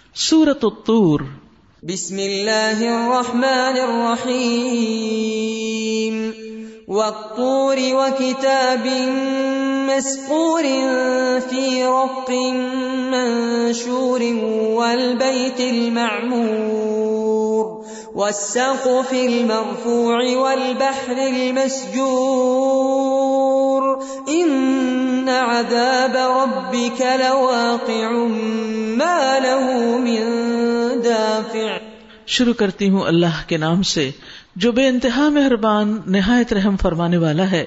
سورۃ الطور. بسم اللہ الرحمن الرحیم. والطور وکتاب مسطور فی رق منشور والبیت المعمور والسقف المرفوع والبحر المسجور ان عذاب ربك لواقع ما له من دافع. شروع کرتی ہوں اللہ کے نام سے جو بے انتہا مہربان نہایت رحم فرمانے والا ہے.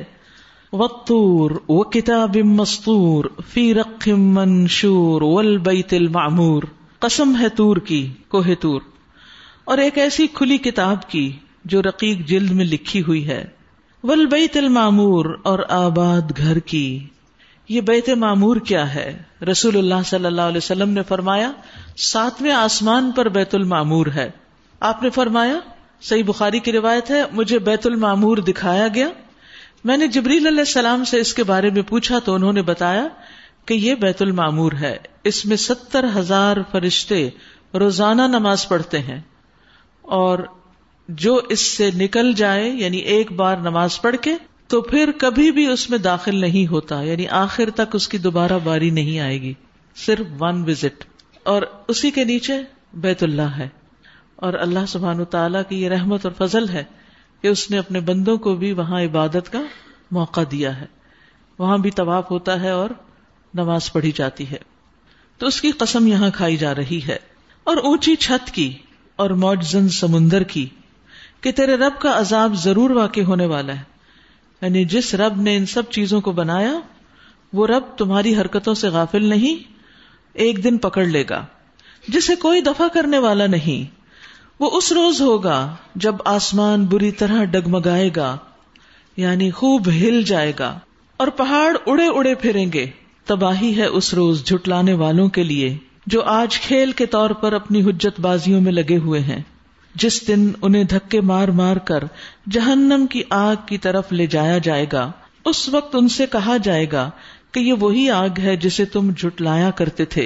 والطور وکتاب مسطور فی رق منشور والبیت المعمور. قسم ہے طور کی، کوہ طور، اور ایک ایسی کھلی کتاب کی جو رقیق جلد میں لکھی ہوئی ہے. والبیت المعمور، اور آباد گھر کی. یہ بیت معمور کیا ہے؟ رسول اللہ صلی اللہ علیہ وسلم نے فرمایا 7ویں آسمان پر بیت المعمور ہے. آپ نے فرمایا، صحیح بخاری کی روایت ہے، مجھے بیت المعمور دکھایا گیا. میں نے جبریل علیہ السلام سے اس کے بارے میں پوچھا تو انہوں نے بتایا کہ یہ بیت المعمور ہے. اس میں 70,000 فرشتے روزانہ نماز پڑھتے ہیں، اور جو اس سے نکل جائے، یعنی ایک بار نماز پڑھ کے، تو پھر کبھی بھی اس میں داخل نہیں ہوتا، یعنی آخر تک اس کی دوبارہ باری نہیں آئے گی، صرف 1 وزٹ. اور اسی کے نیچے بیت اللہ ہے. اور اللہ سبحانہ وتعالیٰ کی یہ رحمت اور فضل ہے کہ اس نے اپنے بندوں کو بھی وہاں عبادت کا موقع دیا ہے. وہاں بھی طواف ہوتا ہے اور نماز پڑھی جاتی ہے. تو اس کی قسم یہاں کھائی جا رہی ہے. اور اونچی چھت کی اور موجزن سمندر کی کہ تیرے رب کا عذاب ضرور واقع ہونے والا ہے. یعنی جس رب نے ان سب چیزوں کو بنایا، وہ رب تمہاری حرکتوں سے غافل نہیں، ایک دن پکڑ لے گا. جسے کوئی دفع کرنے والا نہیں. وہ اس روز ہوگا جب آسمان بری طرح ڈگمگائے گا، یعنی خوب ہل جائے گا، اور پہاڑ اڑے اڑے پھریں گے. تباہی ہے اس روز جھٹلانے والوں کے لیے جو آج کھیل کے طور پر اپنی حجت بازیوں میں لگے ہوئے ہیں. جس دن انہیں دھکے مار مار کر جہنم کی آگ کی طرف لے جایا جائے گا. اس وقت ان سے کہا جائے گا کہ یہ وہی آگ ہے جسے تم جھٹلایا کرتے تھے.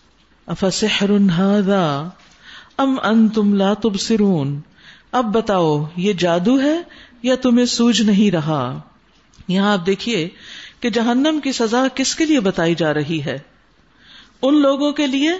افسحر ھذا ام انتم لا تبصرون. اب بتاؤ یہ جادو ہے یا تمہیں سوجھ نہیں رہا. یہاں آپ دیکھیے کہ جہنم کی سزا کس کے لیے بتائی جا رہی ہے. ان لوگوں کے لیے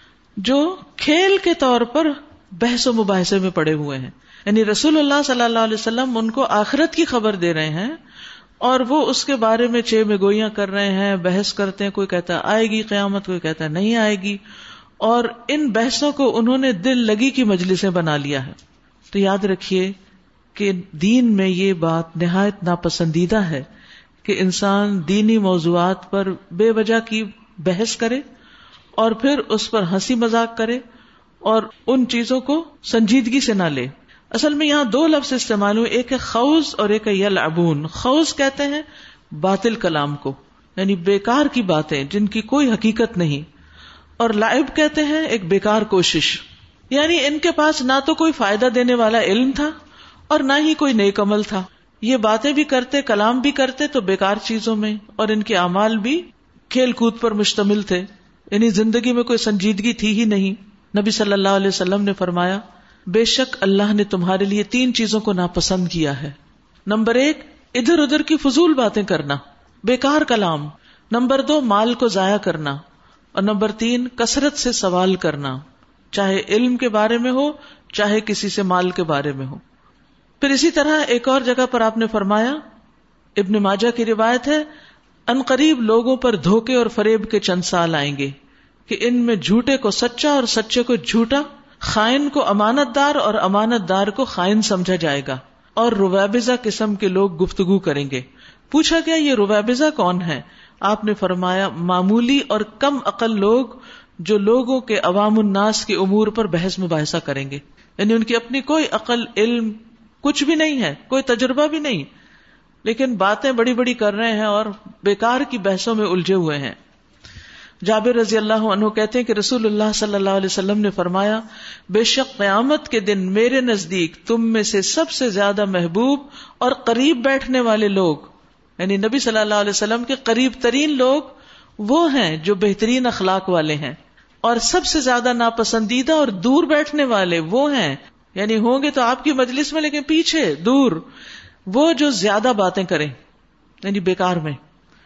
جو کھیل کے طور پر بحث و مباحثے میں پڑے ہوئے ہیں. یعنی رسول اللہ صلی اللہ علیہ وسلم ان کو آخرت کی خبر دے رہے ہیں، اور وہ اس کے بارے میں چے میں گوئیاں کر رہے ہیں، بحث کرتے ہیں. کوئی کہتا ہے آئے گی قیامت، کوئی کہتا ہے نہیں آئے گی. اور ان بحثوں کو انہوں نے دل لگی کی مجلسیں بنا لیا ہے. تو یاد رکھیے کہ دین میں یہ بات نہایت ناپسندیدہ ہے کہ انسان دینی موضوعات پر بے وجہ کی بحث کرے اور پھر اس پر ہنسی مذاق کرے اور ان چیزوں کو سنجیدگی سے نہ لے. اصل میں یہاں 2 لفظ استعمال ہوئے، ایک ہے خوض اور ایک ہے یلعبون. خوض کہتے ہیں باطل کلام کو، یعنی بیکار کی باتیں جن کی کوئی حقیقت نہیں، اور لعب کہتے ہیں ایک بیکار کوشش. یعنی ان کے پاس نہ تو کوئی فائدہ دینے والا علم تھا اور نہ ہی کوئی نیک عمل تھا. یہ باتیں بھی کرتے، کلام بھی کرتے تو بیکار چیزوں میں، اور ان کے اعمال بھی کھیل کود پر مشتمل تھے. یعنی زندگی میں کوئی سنجیدگی تھی ہی نہیں. نبی صلی اللہ علیہ وسلم نے فرمایا بے شک اللہ نے تمہارے لیے 3 چیزوں کو ناپسند کیا ہے. نمبر 1 ادھر ادھر کی فضول باتیں کرنا، بیکار کلام. نمبر 2 مال کو ضائع کرنا. اور نمبر 3 کثرت سے سوال کرنا، چاہے علم کے بارے میں ہو چاہے کسی سے مال کے بارے میں ہو. پھر اسی طرح ایک اور جگہ پر آپ نے فرمایا، ابن ماجہ کی روایت ہے، ان قریب لوگوں پر دھوکے اور فریب کے چند سال آئیں گے کہ ان میں جھوٹے کو سچا اور سچے کو جھوٹا، خائن کو امانت دار اور امانت دار کو خائن سمجھا جائے گا، اور رویبضہ قسم کے لوگ گفتگو کریں گے. پوچھا گیا یہ رویبضہ کون ہے؟ آپ نے فرمایا معمولی اور کم عقل لوگ جو لوگوں کے عوام الناس کے امور پر بحث مباحثہ کریں گے. یعنی ان کی اپنی کوئی عقل علم کچھ بھی نہیں ہے، کوئی تجربہ بھی نہیں، لیکن باتیں بڑی بڑی کر رہے ہیں اور بیکار کی بحثوں میں الجھے ہوئے ہیں. جابر رضی اللہ عنہ کہتے ہیں کہ رسول اللہ صلی اللہ علیہ وسلم نے فرمایا بے شک قیامت کے دن میرے نزدیک تم میں سے سب سے زیادہ محبوب اور قریب بیٹھنے والے لوگ، یعنی نبی صلی اللہ علیہ وسلم کے قریب ترین لوگ وہ ہیں جو بہترین اخلاق والے ہیں. اور سب سے زیادہ ناپسندیدہ اور دور بیٹھنے والے وہ ہیں، یعنی ہوں گے تو آپ کی مجلس میں لیکن پیچھے دور، وہ جو زیادہ باتیں کریں، یعنی بیکار میں،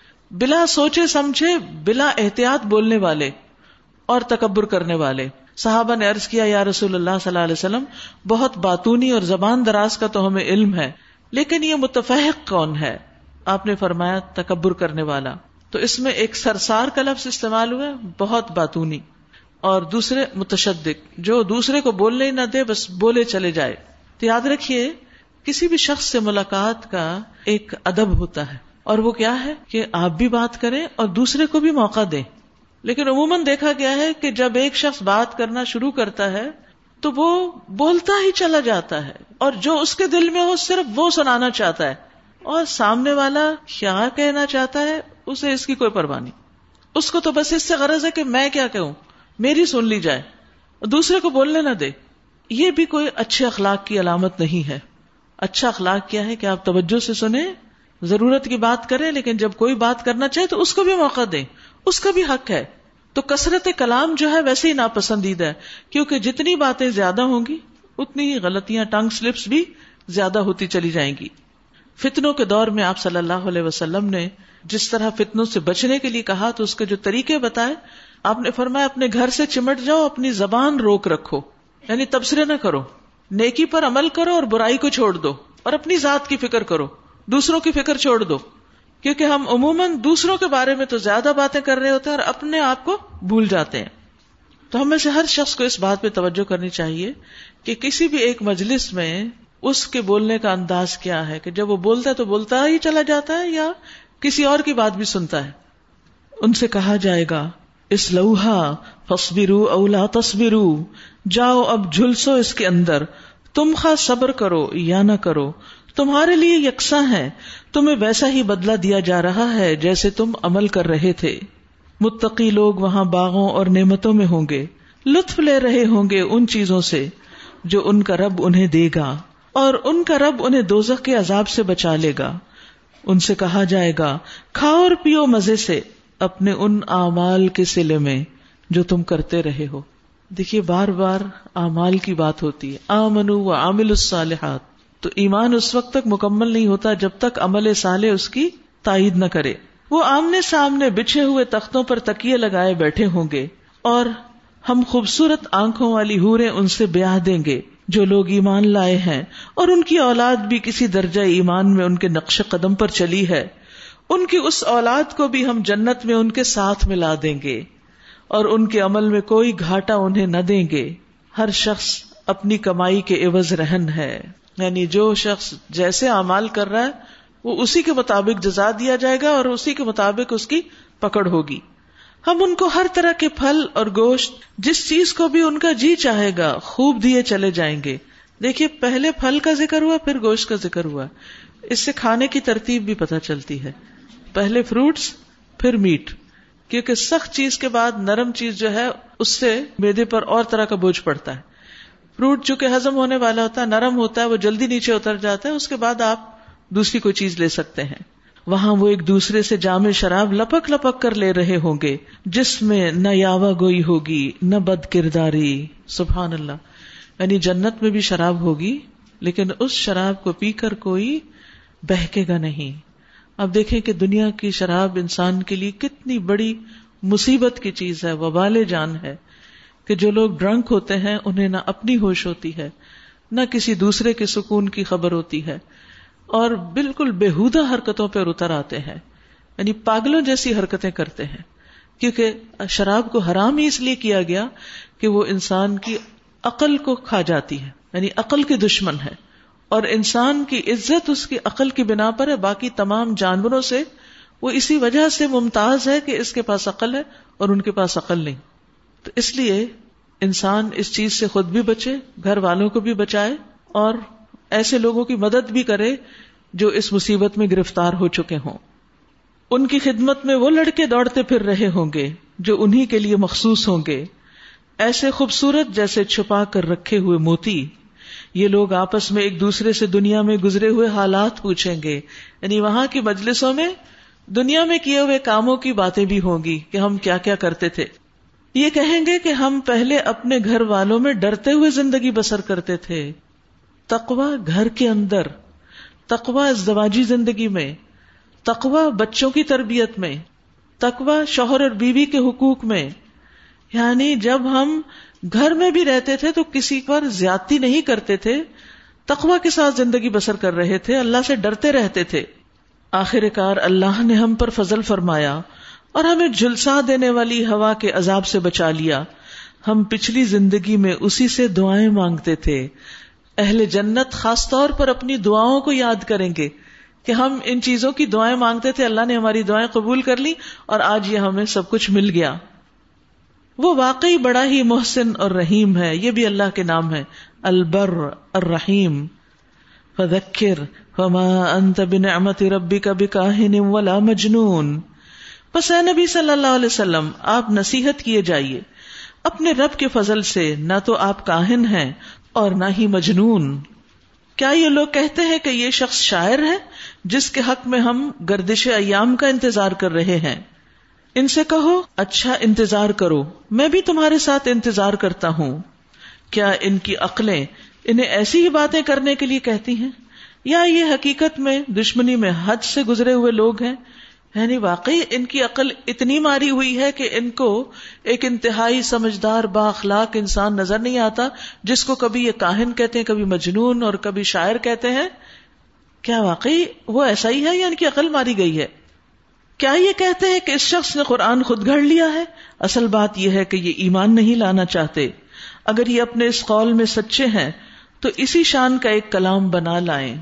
بلا سوچے سمجھے بلا احتیاط بولنے والے اور تکبر کرنے والے. صحابہ نے عرض کیا یا رسول اللہ صلی اللہ علیہ وسلم، بہت باتونی اور زبان دراز کا تو ہمیں علم ہے، لیکن یہ متفحق کون ہے؟ آپ نے فرمایا تکبر کرنے والا. تو اس میں ایک سرسار کا لفظ استعمال ہوا، بہت باتونی، اور دوسرے متشدق، جو دوسرے کو بولنے ہی نہ دے، بس بولے چلے جائے. تو یاد رکھیے کسی بھی شخص سے ملاقات کا ایک ادب ہوتا ہے، اور وہ کیا ہے کہ آپ بھی بات کریں اور دوسرے کو بھی موقع دیں. لیکن عموماً دیکھا گیا ہے کہ جب ایک شخص بات کرنا شروع کرتا ہے تو وہ بولتا ہی چلا جاتا ہے، اور جو اس کے دل میں ہو صرف وہ سنانا چاہتا ہے، اور سامنے والا کیا کہنا چاہتا ہے اسے اس کی کوئی پرواہ نہیں. اس کو تو بس اس سے غرض ہے کہ میں کیا کہوں، میری سن لی جائے، دوسرے کو بولنے نہ دے. یہ بھی کوئی اچھے اخلاق کی علامت نہیں ہے. اچھا اخلاق کیا ہے کہ آپ توجہ سے سنیں، ضرورت کی بات کریں، لیکن جب کوئی بات کرنا چاہے تو اس کو بھی موقع دیں، اس کا بھی حق ہے. تو کثرت کلام جو ہے ویسے ہی ناپسندیدہ ہے، کیونکہ جتنی باتیں زیادہ ہوں گی اتنی ہی غلطیاں، ٹنگ سلپس بھی زیادہ ہوتی چلی جائیں گی. فتنوں کے دور میں آپ صلی اللہ علیہ وسلم نے جس طرح فتنوں سے بچنے کے لیے کہا تو اس کے جو طریقے بتائے، آپ نے فرمایا اپنے گھر سے چمٹ جاؤ، اپنی زبان روک رکھو، یعنی تبصرے نہ کرو، نیکی پر عمل کرو اور برائی کو چھوڑ دو، اور اپنی ذات کی فکر کرو، دوسروں کی فکر چھوڑ دو. کیونکہ ہم عموماً دوسروں کے بارے میں تو زیادہ باتیں کر رہے ہوتے ہیں اور اپنے آپ کو بھول جاتے ہیں. تو ہمیں سے ہر شخص کو اس بات پہ توجہ کرنی چاہیے کہ کسی بھی ایک مجلس میں اس کے بولنے کا انداز کیا ہے، کہ جب وہ بولتا ہے تو بولتا ہی چلا جاتا ہے یا کسی اور کی بات بھی سنتا ہے. ان سے کہا جائے گا اسلوہا فاصبروا او لا تصبروا، جاؤ اب جھلسو اس کے اندر، تم خواہ صبر کرو یا نہ کرو، تمہارے لیے یکساں ہے، تمہیں ویسا ہی بدلہ دیا جا رہا ہے جیسے تم عمل کر رہے تھے. متقی لوگ وہاں باغوں اور نعمتوں میں ہوں گے، لطف لے رہے ہوں گے ان چیزوں سے جو ان کا رب انہیں دے گا، اور ان کا رب انہیں دوزخ کے عذاب سے بچا لے گا. ان سے کہا جائے گا کھاؤ اور پیو مزے سے اپنے ان اعمال کے صلے میں جو تم کرتے رہے ہو. دیکھیے بار بار اعمال کی بات ہوتی ہے، آمنوا وعملوا الصالحات. تو ایمان اس وقت تک مکمل نہیں ہوتا جب تک عمل صالح اس کی تائید نہ کرے. وہ آمنے سامنے بچھے ہوئے تختوں پر تکیے لگائے بیٹھے ہوں گے، اور ہم خوبصورت آنکھوں والی حوریں ان سے بیاہ دیں گے جو لوگ ایمان لائے ہیں، اور ان کی اولاد بھی کسی درجہ ایمان میں ان کے نقش قدم پر چلی ہے. ان کی اس اولاد کو بھی ہم جنت میں ان کے ساتھ ملا دیں گے، اور ان کے عمل میں کوئی گھاٹا انہیں نہ دیں گے. ہر شخص اپنی کمائی کے عوض رہن ہے، یعنی جو شخص جیسے اعمال کر رہا ہے وہ اسی کے مطابق جزا دیا جائے گا اور اسی کے مطابق اس کی پکڑ ہوگی. ہم ان کو ہر طرح کے پھل اور گوشت، جس چیز کو بھی ان کا جی چاہے گا، خوب دیے چلے جائیں گے. دیکھیے پہلے پھل کا ذکر ہوا، پھر گوشت کا ذکر ہوا. اس سے کھانے کی ترتیب بھی پتہ چلتی ہے، پہلے فروٹس پھر میٹ، کیونکہ سخت چیز کے بعد نرم چیز جو ہے اس سے معدے پر اور طرح کا بوجھ پڑتا ہے. فروٹ چونکہ ہضم ہونے والا ہوتا ہے، نرم ہوتا ہے، وہ جلدی نیچے اتر جاتا ہے، اس کے بعد آپ دوسری کوئی چیز لے سکتے ہیں. وہاں وہ ایک دوسرے سے جام شراب لپک لپک کر لے رہے ہوں گے، جس میں نہ یاوہ گوئی ہوگی نہ بد کرداری. سبحان اللہ. یعنی جنت میں بھی شراب ہوگی، لیکن اس شراب کو پی کر کوئی بہکے گا نہیں. اب دیکھیں کہ دنیا کی شراب انسان کے لیے کتنی بڑی مصیبت کی چیز ہے، وبال جان ہے، کہ جو لوگ ڈرنک ہوتے ہیں انہیں نہ اپنی ہوش ہوتی ہے، نہ کسی دوسرے کے سکون کی خبر ہوتی ہے، اور بالکل بےہودہ حرکتوں پر اتر آتے ہیں، یعنی پاگلوں جیسی حرکتیں کرتے ہیں. کیونکہ شراب کو حرام ہی اس لیے کیا گیا کہ وہ انسان کی عقل کو کھا جاتی ہے، یعنی عقل کی دشمن ہے، اور انسان کی عزت اس کی عقل کی بنا پر ہے. باقی تمام جانوروں سے وہ اسی وجہ سے ممتاز ہے کہ اس کے پاس عقل ہے اور ان کے پاس عقل نہیں. تو اس لیے انسان اس چیز سے خود بھی بچے، گھر والوں کو بھی بچائے، اور ایسے لوگوں کی مدد بھی کرے جو اس مصیبت میں گرفتار ہو چکے ہوں. ان کی خدمت میں وہ لڑکے دوڑتے پھر رہے ہوں گے جو انہی کے لیے مخصوص ہوں گے، ایسے خوبصورت جیسے چھپا کر رکھے ہوئے موتی. یہ لوگ آپس میں ایک دوسرے سے دنیا میں گزرے ہوئے حالات پوچھیں گے، یعنی وہاں کی مجلسوں میں دنیا میں کیے ہوئے کاموں کی باتیں بھی ہوں گی کہ ہم کیا کیا کرتے تھے. یہ کہیں گے کہ ہم پہلے اپنے گھر والوں میں ڈرتے ہوئے زندگی بسر کرتے تھے. تقوی گھر کے اندر، تقوی ازدواجی زندگی میں، تقوی بچوں کی تربیت میں، تقوی شوہر اور بیوی کے حقوق میں. یعنی جب ہم گھر میں بھی رہتے تھے تو کسی پر زیادتی نہیں کرتے تھے، تقوی کے ساتھ زندگی بسر کر رہے تھے، اللہ سے ڈرتے رہتے تھے. آخر کار اللہ نے ہم پر فضل فرمایا اور ہمیں جھلسا دینے والی ہوا کے عذاب سے بچا لیا. ہم پچھلی زندگی میں اسی سے دعائیں مانگتے تھے. اہل جنت خاص طور پر اپنی دعاؤں کو یاد کریں گے کہ ہم ان چیزوں کی دعائیں مانگتے تھے، اللہ نے ہماری دعائیں قبول کر لی اور آج یہ ہمیں سب کچھ مل گیا. وہ واقعی بڑا ہی محسن اور رحیم ہے. یہ بھی اللہ کے نام ہے، البر الرحیم. فذکر وما انت بنعمت ربک بکاہن ولا مجنون. بس اے نبی صلی اللہ علیہ وسلم آپ نصیحت کیے جائیے اپنے رب کے فضل سے، نہ تو آپ کاہن ہیں اور نہ ہی مجنون. کیا یہ لوگ کہتے ہیں کہ یہ شخص شاعر ہے جس کے حق میں ہم گردش ایام کا انتظار کر رہے ہیں؟ ان سے کہو اچھا انتظار کرو، میں بھی تمہارے ساتھ انتظار کرتا ہوں. کیا ان کی عقلیں انہیں ایسی ہی باتیں کرنے کے لیے کہتی ہیں، یا یہ حقیقت میں دشمنی میں حد سے گزرے ہوئے لوگ ہیں؟ یعنی واقعی ان کی عقل اتنی ماری ہوئی ہے کہ ان کو ایک انتہائی سمجھدار با اخلاق انسان نظر نہیں آتا، جس کو کبھی یہ کاہن کہتے ہیں، کبھی مجنون اور کبھی شاعر کہتے ہیں. کیا واقعی وہ ایسا ہی ہے یا ان کی عقل ماری گئی ہے؟ کیا یہ کہتے ہیں کہ اس شخص نے قرآن خود گھڑ لیا ہے؟ اصل بات یہ ہے کہ یہ ایمان نہیں لانا چاہتے. اگر یہ اپنے اس قول میں سچے ہیں تو اسی شان کا ایک کلام بنا لائیں.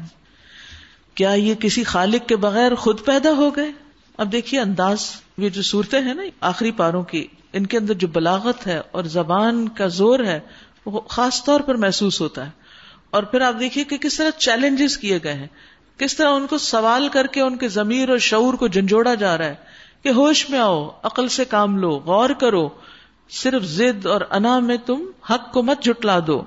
کیا یہ کسی خالق کے بغیر خود پیدا ہو گئے؟ اب دیکھیے انداز، یہ جو صورتیں ہیں نا آخری پاروں کی، ان کے اندر جو بلاغت ہے اور زبان کا زور ہے وہ خاص طور پر محسوس ہوتا ہے. اور پھر آپ دیکھیے کہ کس طرح چیلنجز کیے گئے ہیں، کس طرح ان کو سوال کر کے ان کے ضمیر اور شعور کو جھنجھوڑا جا رہا ہے کہ ہوش میں آؤ، عقل سے کام لو، غور کرو، صرف ضد اور انا میں تم حق کو مت جھٹلا دو.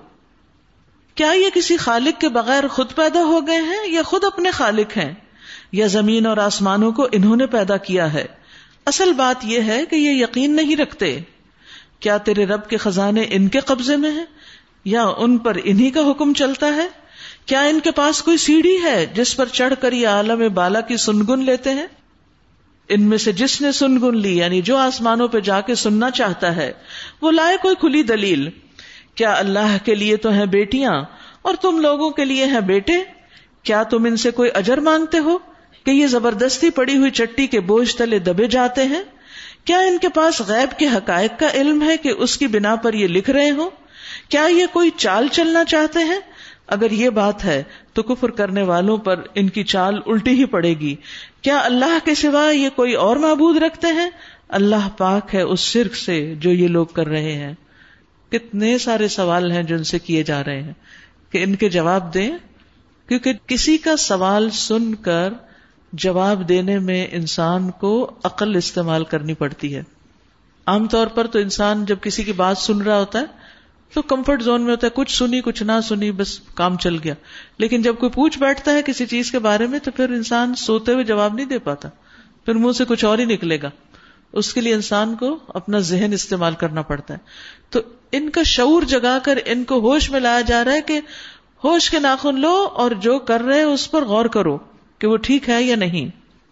کیا یہ کسی خالق کے بغیر خود پیدا ہو گئے ہیں یا خود اپنے خالق ہیں، یا زمین اور آسمانوں کو انہوں نے پیدا کیا ہے؟ اصل بات یہ ہے کہ یہ یقین نہیں رکھتے. کیا تیرے رب کے خزانے ان کے قبضے میں ہیں یا ان پر انہی کا حکم چلتا ہے؟ کیا ان کے پاس کوئی سیڑھی ہے جس پر چڑھ کر یہ عالم بالا کی سنگن لیتے ہیں؟ ان میں سے جس نے سنگن لی، یعنی جو آسمانوں پہ جا کے سننا چاہتا ہے، وہ لائے کوئی کھلی دلیل. کیا اللہ کے لیے تو ہیں بیٹیاں اور تم لوگوں کے لیے ہیں بیٹے؟ کیا تم ان سے کوئی اجر مانگتے ہو کہ یہ زبردستی پڑی ہوئی چٹی کے بوجھ تلے دبے جاتے ہیں؟ کیا ان کے پاس غیب کے حقائق کا علم ہے کہ اس کی بنا پر یہ لکھ رہے ہوں؟ کیا یہ کوئی چال چلنا چاہتے ہیں؟ اگر یہ بات ہے تو کفر کرنے والوں پر ان کی چال الٹی ہی پڑے گی. کیا اللہ کے سوا یہ کوئی اور معبود رکھتے ہیں؟ اللہ پاک ہے اس شرک سے جو یہ لوگ کر رہے ہیں. کتنے سارے سوال ہیں جو ان سے کیے جا رہے ہیں کہ ان کے جواب دیں، کیونکہ کسی کا سوال سن کر جواب دینے میں انسان کو عقل استعمال کرنی پڑتی ہے. عام طور پر تو انسان جب کسی کی بات سن رہا ہوتا ہے تو کمفرٹ زون میں ہوتا ہے، کچھ سنی کچھ نہ سنی بس کام چل گیا. لیکن جب کوئی پوچھ بیٹھتا ہے کسی چیز کے بارے میں تو پھر انسان سوتے ہوئے جواب نہیں دے پاتا، پھر منہ سے کچھ اور ہی نکلے گا. اس کے لیے انسان کو اپنا ذہن استعمال کرنا پڑتا ہے. تو ان کا شعور جگا کر ان کو ہوش میں لایا جا رہا ہے کہ ہوش کے ناخن لو اور جو کر رہے اس پر غور کرو کہ وہ ٹھیک ہے یا نہیں.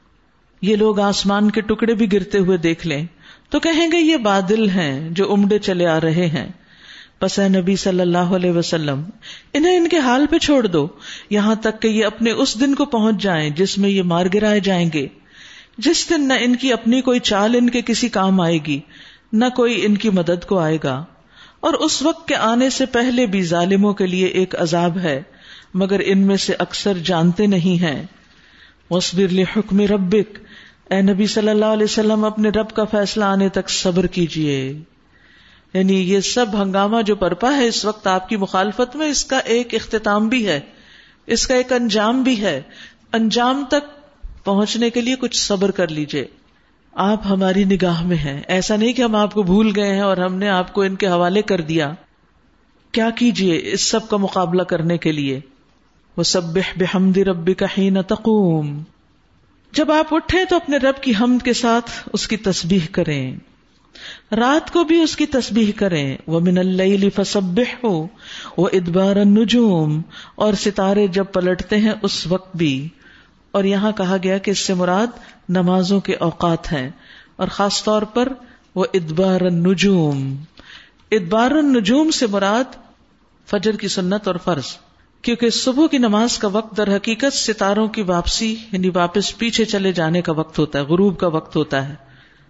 یہ لوگ آسمان کے ٹکڑے بھی گرتے ہوئے دیکھ لیں تو کہیں گے یہ بادل ہیں جو امڑے چلے آ رہے ہیں. پس اے نبی صلی اللہ علیہ وسلم انہیں ان کے حال پہ چھوڑ دو یہاں تک کہ یہ اپنے اس دن کو پہنچ جائیں جس میں یہ مار گرائے جائیں گے، جس دن نہ ان کی اپنی کوئی چال ان کے کسی کام آئے گی نہ کوئی ان کی مدد کو آئے گا. اور اس وقت کے آنے سے پہلے بھی ظالموں کے لیے ایک عذاب ہے مگر ان میں سے اکثر جانتے نہیں ہیں. وَاصْبِرْ لِحُكْمِ رَبِّكَ، اے نبی صلی اللہ علیہ وسلم اپنے رب کا فیصلہ آنے تک صبر کیجئے. یعنی یہ سب ہنگامہ جو برپا ہے اس وقت آپ کی مخالفت میں، اس کا ایک اختتام بھی ہے، اس کا ایک انجام بھی ہے. انجام تک پہنچنے کے لیے کچھ صبر کر لیجئے. آپ ہماری نگاہ میں ہیں، ایسا نہیں کہ ہم آپ کو بھول گئے ہیں اور ہم نے آپ کو ان کے حوالے کر دیا. کیا کیجئے اس سب کا مقابلہ کرنے کے لیے؟ وَسَبِّحْ بِحَمْدِ رَبِّكَ حِينَ تَقُومُ، جب آپ اٹھیں تو اپنے رب کی حمد کے ساتھ اس کی تسبیح کریں. رات کو بھی اس کی تسبیح کریں. وَمِنَ اللَّيْلِ فَسَبِّحْهُ وَإِدْبَارَ النُّجُومِ، اور ستارے جب پلٹتے ہیں اس وقت بھی. اور یہاں کہا گیا کہ اس سے مراد نمازوں کے اوقات ہیں، اور خاص طور پر وَإِدْبَارَ النُّجُومِ. ادبار النجوم سے مراد فجر کی سنت اور فرض، کیونکہ صبح کی نماز کا وقت در حقیقت ستاروں کی واپسی یعنی واپس پیچھے چلے جانے کا وقت ہوتا ہے، غروب کا وقت ہوتا ہے.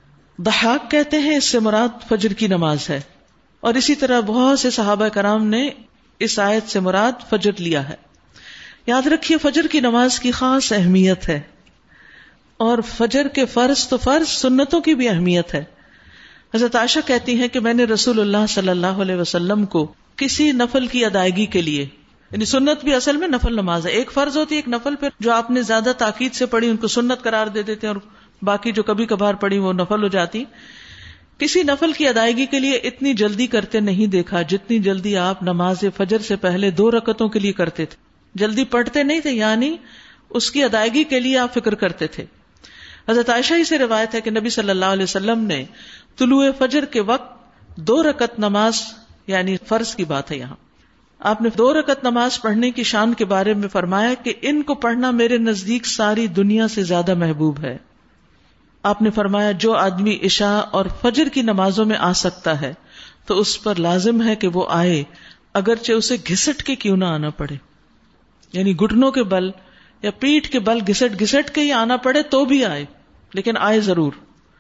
ضحاک کہتے ہیں اس سے مراد فجر کی نماز ہے، اور اسی طرح بہت سے صحابہ کرام نے اس آیت سے مراد فجر لیا ہے. یاد رکھیے فجر کی نماز کی خاص اہمیت ہے، اور فجر کے فرض تو فرض، سنتوں کی بھی اہمیت ہے. حضرت عائشہ کہتی ہیں کہ میں نے رسول اللہ صلی اللہ علیہ وسلم کو کسی نفل کی ادائیگی کے لیے، یعنی سنت بھی اصل میں نفل نماز ہے، ایک فرض ہوتی ہے ایک نفل، پھر جو آپ نے زیادہ تاکید سے پڑھی ان کو سنت قرار دے دیتے ہیں، اور باقی جو کبھی کبھار پڑھی وہ نفل ہو جاتی. کسی نفل کی ادائیگی کے لیے اتنی جلدی کرتے نہیں دیکھا جتنی جلدی آپ نماز فجر سے پہلے 2 رکعتوں کے لیے کرتے تھے. جلدی پڑھتے نہیں تھے، یعنی اس کی ادائیگی کے لیے آپ فکر کرتے تھے. حضرت عائشہ ہی سے روایت ہے کہ نبی صلی اللہ علیہ وسلم نے طلوع فجر کے وقت 2 رکعت نماز، یعنی فرض کی بات ہے یہاں، آپ نے 2 رکعت نماز پڑھنے کی شان کے بارے میں فرمایا کہ ان کو پڑھنا میرے نزدیک ساری دنیا سے زیادہ محبوب ہے. آپ نے فرمایا جو آدمی عشاء اور فجر کی نمازوں میں آ سکتا ہے تو اس پر لازم ہے کہ وہ آئے، اگرچہ اسے گھسٹ کے کیوں نہ آنا پڑے، یعنی گھٹنوں کے بل یا پیٹھ کے بل گھسٹ گھسٹ کے ہی آنا پڑے تو بھی آئے، لیکن آئے ضرور.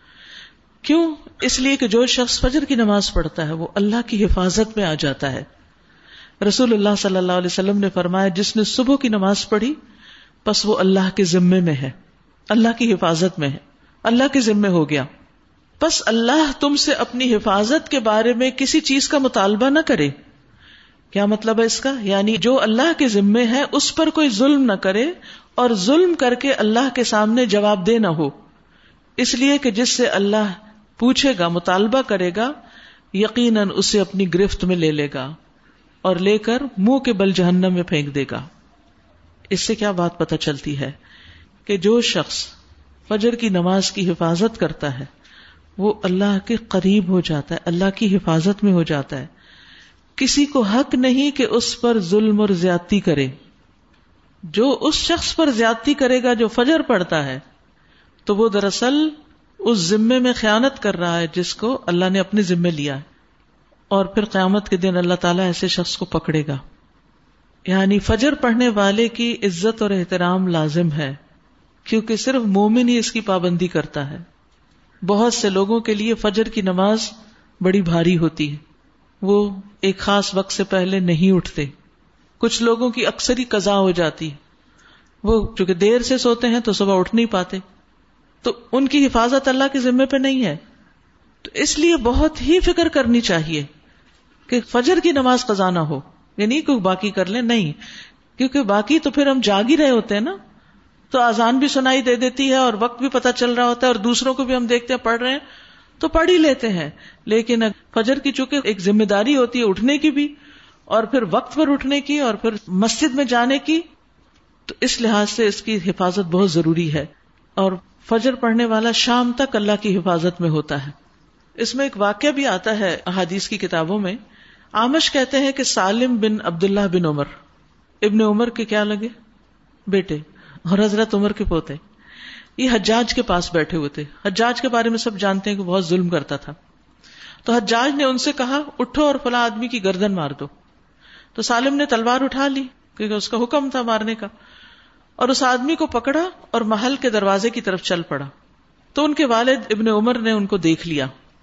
کیوں؟ اس لیے کہ جو شخص فجر کی نماز پڑھتا ہے وہ اللہ کی حفاظت میں آ جاتا ہے. رسول اللہ صلی اللہ علیہ وسلم نے فرمایا جس نے صبح کی نماز پڑھی پس وہ اللہ کے ذمے میں ہے، اللہ کی حفاظت میں ہے، اللہ کے ذمے ہو گیا. پس اللہ تم سے اپنی حفاظت کے بارے میں کسی چیز کا مطالبہ نہ کرے. کیا مطلب ہے اس کا؟ یعنی جو اللہ کے ذمے ہے اس پر کوئی ظلم نہ کرے، اور ظلم کر کے اللہ کے سامنے جواب دہ نہ ہو، اس لیے کہ جس سے اللہ پوچھے گا، مطالبہ کرے گا، یقیناً اسے اپنی گرفت میں لے لے گا اور لے کر منہ کے بل جہنم میں پھینک دے گا. اس سے کیا بات پتہ چلتی ہے کہ جو شخص فجر کی نماز کی حفاظت کرتا ہے وہ اللہ کے قریب ہو جاتا ہے، اللہ کی حفاظت میں ہو جاتا ہے. کسی کو حق نہیں کہ اس پر ظلم اور زیادتی کرے. جو اس شخص پر زیادتی کرے گا جو فجر پڑھتا ہے تو وہ دراصل اس ذمے میں خیانت کر رہا ہے جس کو اللہ نے اپنے ذمے لیا ہے، اور پھر قیامت کے دن اللہ تعالیٰ ایسے شخص کو پکڑے گا. یعنی فجر پڑھنے والے کی عزت اور احترام لازم ہے، کیونکہ صرف مومن ہی اس کی پابندی کرتا ہے. بہت سے لوگوں کے لیے فجر کی نماز بڑی بھاری ہوتی ہے، وہ ایک خاص وقت سے پہلے نہیں اٹھتے. کچھ لوگوں کی اکثری قضا ہو جاتی ہے، وہ چونکہ دیر سے سوتے ہیں تو صبح اٹھ نہیں پاتے، تو ان کی حفاظت اللہ کے ذمے پہ نہیں ہے. تو اس لیے بہت ہی فکر کرنی چاہیے کہ فجر کی نماز قضا نہ ہو، یعنی کوئی باقی کر لیں، نہیں، کیونکہ باقی تو پھر ہم جاگ ہی رہے ہوتے ہیں نا، تو اذان بھی سنائی دے دیتی ہے اور وقت بھی پتہ چل رہا ہوتا ہے اور دوسروں کو بھی ہم دیکھتے ہیں پڑھ رہے ہیں تو پڑھ ہی لیتے ہیں. لیکن فجر کی چونکہ ایک ذمہ داری ہوتی ہے اٹھنے کی بھی، اور پھر وقت پر اٹھنے کی، اور پھر مسجد میں جانے کی، تو اس لحاظ سے اس کی حفاظت بہت ضروری ہے. اور فجر پڑھنے والا شام تک اللہ کی حفاظت میں ہوتا ہے. اس میں ایک واقعہ بھی آتا ہے احادیث کی کتابوں میں. آمش کہتے ہیں کہ سالم بن عبداللہ بن عمر، ابن عمر کے کیا لگے بیٹے اور حضرت عمر کے پوتے، یہ حجاج کے پاس بیٹھے ہوئے تھے. حجاج کے بارے میں سب جانتے ہیں کہ بہت ظلم کرتا تھا. تو حجاج نے ان سے کہا اٹھو اور فلاں آدمی کی گردن مار دو. تو سالم نے تلوار اٹھا لی کیونکہ اس کا حکم تھا مارنے کا، اور اس آدمی کو پکڑا اور محل کے دروازے کی طرف چل پڑا. تو ان کے والد ابن عمر نے ان کو دیکھ لیا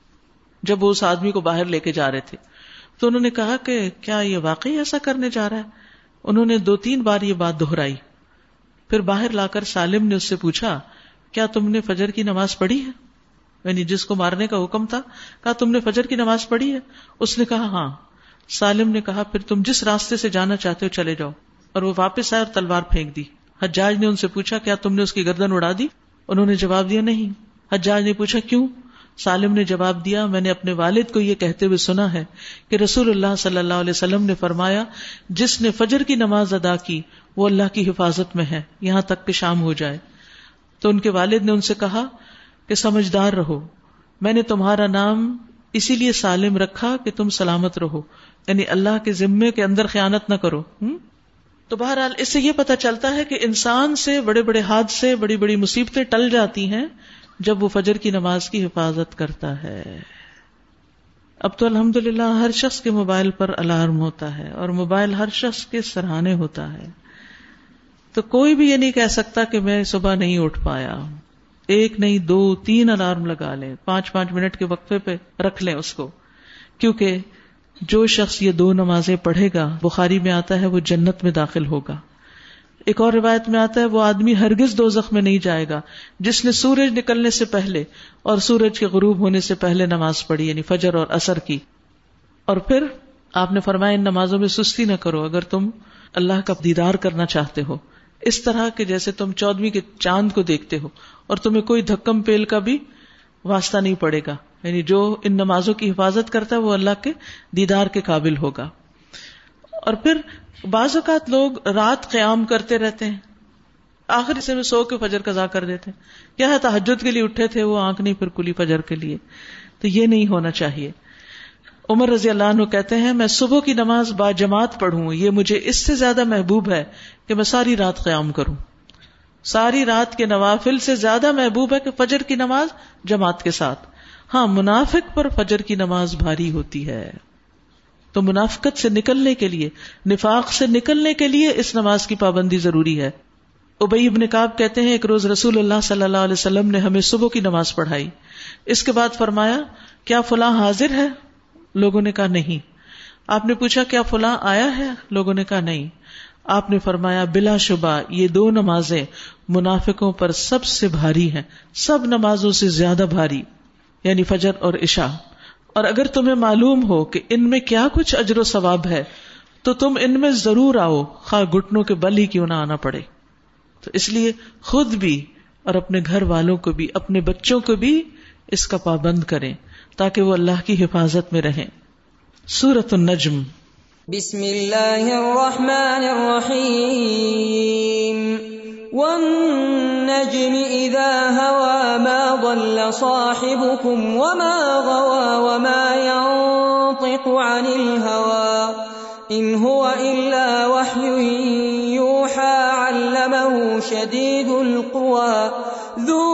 جب وہ اس آدمی کو باہر لے کے جا رہے تھے. تو انہوں نے کہا کہ کیا یہ واقعی ایسا کرنے جا رہا ہے؟ انہوں نے 2-3 بار یہ بات دہرائی. پھر باہر لا کر سالم نے اس سے پوچھا کیا تم نے فجر کی نماز پڑھی ہے؟ یعنی جس کو مارنے کا حکم تھا، کہا تم نے فجر کی نماز پڑھی ہے؟ اس نے کہا ہاں. سالم نے کہا پھر تم جس راستے سے جانا چاہتے ہو چلے جاؤ. اور وہ واپس آئے اور تلوار پھینک دی. حجاج نے ان سے پوچھا کیا تم نے اس کی گردن اڑا دی؟ انہوں نے جواب دیا نہیں. حجاج نے پوچھا کیوں؟ سالم نے جواب دیا میں نے اپنے والد کو یہ کہتے ہوئے سنا ہے کہ رسول اللہ صلی اللہ علیہ وسلم نے فرمایا جس نے فجر کی نماز ادا کی وہ اللہ کی حفاظت میں ہے یہاں تک کہ شام ہو جائے. تو ان کے والد نے ان سے کہا کہ سمجھدار رہو، میں نے تمہارا نام اسی لیے سالم رکھا کہ تم سلامت رہو، یعنی اللہ کے ذمے کے اندر خیانت نہ کرو۔ تو بہرحال اس سے یہ پتہ چلتا ہے کہ انسان سے بڑے بڑے حادثے، بڑی بڑی مصیبتیں ٹل جاتی ہیں جب وہ فجر کی نماز کی حفاظت کرتا ہے۔ اب تو الحمدللہ ہر شخص کے موبائل پر الارم ہوتا ہے اور موبائل ہر شخص کے سرہانے ہوتا ہے، تو کوئی بھی یہ نہیں کہہ سکتا کہ میں صبح نہیں اٹھ پایا۔ ایک نہیں، 2 3 الارم لگا لیں، 5 منٹ کے وقفے پہ رکھ لیں اس کو، کیونکہ جو شخص یہ 2 نمازیں پڑھے گا، بخاری میں آتا ہے، وہ جنت میں داخل ہوگا۔ ایک اور روایت میں آتا ہے وہ آدمی ہرگز دوزخ میں نہیں جائے گا جس نے سورج نکلنے سے پہلے اور سورج کے غروب ہونے سے پہلے نماز پڑھی، یعنی فجر اور عصر کی۔ اور پھر آپ نے فرمایا ان نمازوں میں سستی نہ کرو اگر تم اللہ کا دیدار کرنا چاہتے ہو، اس طرح کہ جیسے تم 14ویں کے چاند کو دیکھتے ہو اور تمہیں کوئی دھکم پیل کا بھی واسطہ نہیں پڑے گا، یعنی جو ان نمازوں کی حفاظت کرتا ہے وہ اللہ کے دیدار کے قابل ہوگا۔ اور پھر بعض اوقات لوگ رات قیام کرتے رہتے ہیں، آخر حصے میں سو کے فجر قضا کر دیتے ہیں، کیا ہے تہجد کے لیے اٹھے تھے وہ آنکھ نہیں پھر کھلی فجر کے لیے، تو یہ نہیں ہونا چاہیے۔ عمر رضی اللہ عنہ کہتے ہیں میں صبح کی نماز با جماعت پڑھوں یہ مجھے اس سے زیادہ محبوب ہے کہ میں ساری رات قیام کروں، ساری رات کے نوافل سے زیادہ محبوب ہے کہ فجر کی نماز جماعت کے ساتھ۔ ہاں منافق پر فجر کی نماز بھاری ہوتی ہے، تو منافقت سے نکلنے کے لیے، نفاق سے نکلنے کے لیے اس نماز کی پابندی ضروری ہے۔ ابی بن کعب کہتے ہیں ایک روز رسول اللہ صلی اللہ علیہ وسلم نے ہمیں صبح کی نماز پڑھائی، اس کے بعد فرمایا کیا فلاں حاضر ہے؟ لوگوں نے کہا نہیں۔ آپ نے پوچھا کیا فلاں آیا ہے؟ لوگوں نے کہا نہیں۔ آپ نے فرمایا بلا شبہ یہ 2 نمازیں منافقوں پر سب سے بھاری ہیں، سب نمازوں سے زیادہ بھاری، یعنی فجر اور عشاء، اور اگر تمہیں معلوم ہو کہ ان میں کیا کچھ اجر و ثواب ہے تو تم ان میں ضرور آؤ، خواہ گھٹنوں کے بل ہی کیوں نہ آنا پڑے۔ تو اس لیے خود بھی اور اپنے گھر والوں کو بھی، اپنے بچوں کو بھی اس کا پابند کریں تاکہ وہ اللہ کی حفاظت میں رہیں۔ سورۃ النجم۔ بسم اللہ الرحمن الرحیم والنجم اذا هوى ما ضل صاحبكم وما غوى وما ينطق عن الهوى ان هو الا وحي يوحى علمه شديد القوى ذو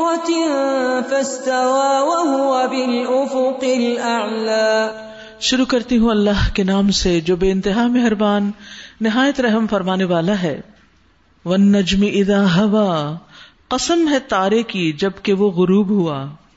مرة فاستوى وهو بالأفق الأعلى۔ شروع کرتی ہوں اللہ کے نام سے جو بے انتہا مہربان نہایت رحم فرمانے والا ہے۔ والنجم اذا ہوا، قسم ہے تارے کی جب کہ وہ غروب ہوا۔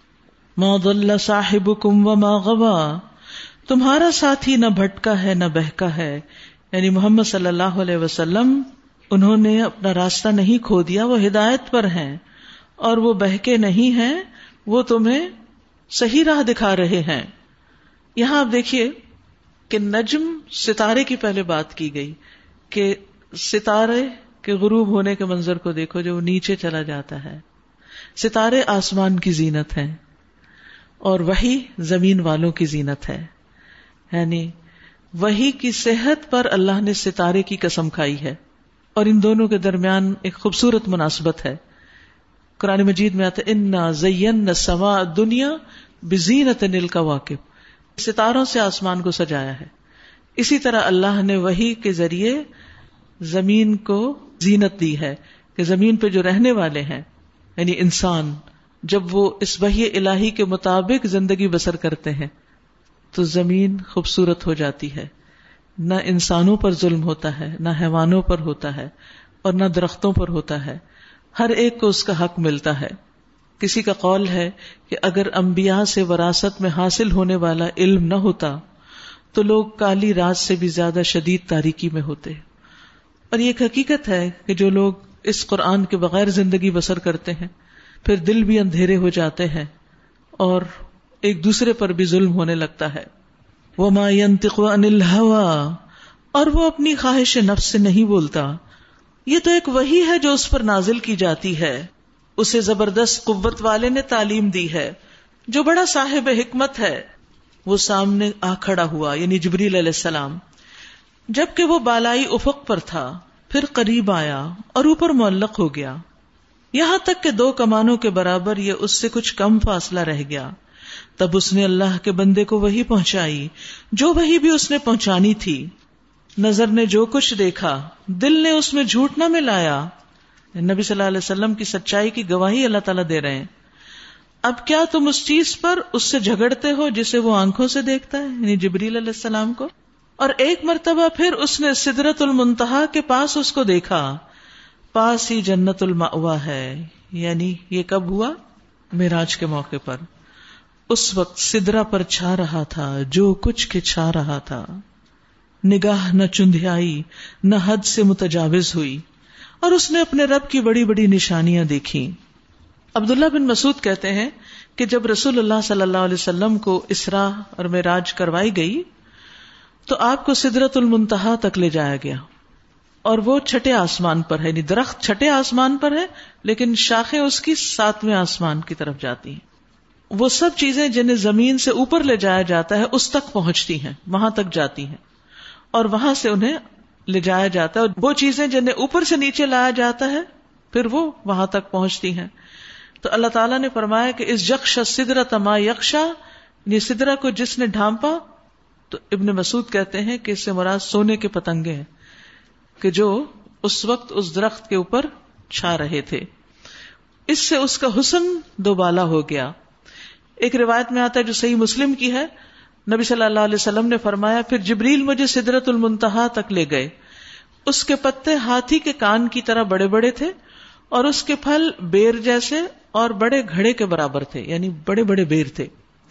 ما ضل صاحبکم وما غوا، تمہارا ساتھی نہ بھٹکا ہے نہ بہکا ہے، یعنی محمد صلی اللہ علیہ وسلم انہوں نے اپنا راستہ نہیں کھو دیا، وہ ہدایت پر ہیں اور وہ بہکے نہیں ہیں، وہ تمہیں صحیح راہ دکھا رہے ہیں۔ یہاں آپ دیکھیے کہ نجم ستارے کی پہلے بات کی گئی کہ ستارے کے غروب ہونے کے منظر کو دیکھو جو نیچے چلا جاتا ہے۔ ستارے آسمان کی زینت ہیں اور وحی زمین والوں کی زینت ہے، یعنی وحی کی صحت پر اللہ نے ستارے کی قسم کھائی ہے، اور ان دونوں کے درمیان ایک خوبصورت مناسبت ہے۔ قرآن مجید میں آتا ہے انا زینا السماء الدنیا بزینۃ الکواکب، ستاروں سے آسمان کو سجایا ہے۔ اسی طرح اللہ نے وحی کے ذریعے زمین کو زینت دی ہے کہ زمین پہ جو رہنے والے ہیں یعنی انسان، جب وہ اس وحی الہی کے مطابق زندگی بسر کرتے ہیں تو زمین خوبصورت ہو جاتی ہے، نہ انسانوں پر ظلم ہوتا ہے، نہ حیوانوں پر ہوتا ہے، اور نہ درختوں پر ہوتا ہے، ہر ایک کو اس کا حق ملتا ہے۔ کسی کا قول ہے کہ اگر انبیاء سے وراثت میں حاصل ہونے والا علم نہ ہوتا تو لوگ کالی رات سے بھی زیادہ شدید تاریکی میں ہوتے، اور یہ ایک حقیقت ہے کہ جو لوگ اس قرآن کے بغیر زندگی بسر کرتے ہیں پھر دل بھی اندھیرے ہو جاتے ہیں اور ایک دوسرے پر بھی ظلم ہونے لگتا ہے۔ وما ينطق عن الهوى، اور وہ اپنی خواہش نفس سے نہیں بولتا، یہ تو ایک وحی ہے جو اس پر نازل کی جاتی ہے، اسے زبردست قوت والے نے تعلیم دی ہے جو بڑا صاحب حکمت ہے۔ وہ سامنے آ کھڑا ہوا یعنی جبریل علیہ السلام، جبکہ وہ بالائی افق پر تھا، پھر قریب آیا اور اوپر معلق ہو گیا، یہاں تک کہ 2 کمانوں کے برابر یہ اس سے کچھ کم فاصلہ رہ گیا، تب اس نے اللہ کے بندے کو وحی پہنچائی، جو وحی بھی اس نے پہنچانی تھی۔ نظر نے جو کچھ دیکھا، دل نے اس میں جھوٹ نہ ملایا۔ نبی صلی اللہ علیہ وسلم کی سچائی کی گواہی اللہ تعالیٰ دے رہے ہیں۔ اب کیا تم اس چیز پر اس سے جھگڑتے ہو جسے وہ آنکھوں سے دیکھتا ہے، یعنی جبریل علیہ السلام کو؟ اور ایک مرتبہ پھر اس نے سدرۃ المنتہا کے پاس اس کو دیکھا، پاس ہی جنت المأوا ہے۔ یعنی یہ کب ہوا؟ معراج کے موقع پر۔ اس وقت سدرہ پر چھا رہا تھا جو کچھ کے چھا رہا تھا، نگاہ نہ چندھیائی نہ حد سے متجاوز ہوئی، اور اس نے اپنے رب کی بڑی بڑی نشانیاں دیکھی۔ عبداللہ بن مسعود کہتے ہیں کہ جب رسول اللہ صلی اللہ علیہ وسلم کو اسراء اور معراج کروائی گئی تو آپ کو سدرۃ المنتہا تک لے جایا گیا، اور وہ چھٹے آسمان پر ہے، یعنی درخت چھٹے آسمان پر ہے لیکن شاخیں اس کی 7ویں آسمان کی طرف جاتی ہیں۔ وہ سب چیزیں جنہیں زمین سے اوپر لے جایا جاتا ہے اس تک پہنچتی ہیں، وہاں تک جاتی ہیں، اور وہاں سے انہیں لے جایا جاتا ہے، اور وہ چیزیں جنہیں اوپر سے نیچے لایا جاتا ہے پھر وہ وہاں تک پہنچتی ہیں۔ تو اللہ تعالیٰ نے فرمایا کہ اس یغش السدرۃ ما یغشا، یہ سدرہ کو جس نے ڈھانپا، تو ابن مسعود کہتے ہیں کہ اس سے مراد سونے کے پتنگے ہیں کہ جو اس وقت اس درخت کے اوپر چھا رہے تھے۔ اس سے اس کا حسن دوبالا ہو گیا۔ ایک روایت میں آتا ہے جو صحیح مسلم کی ہے، نبی صلی اللہ علیہ وسلم نے فرمایا پھر جبریل مجھے سدرۃ المنتہا تک لے گئے۔ اس کے پتے ہاتھی کے کان کی طرح بڑے بڑے تھے، اور اس کے پھل بیر جیسے اور بڑے گھڑے کے برابر تھے، یعنی بڑے بڑے بیر تھے۔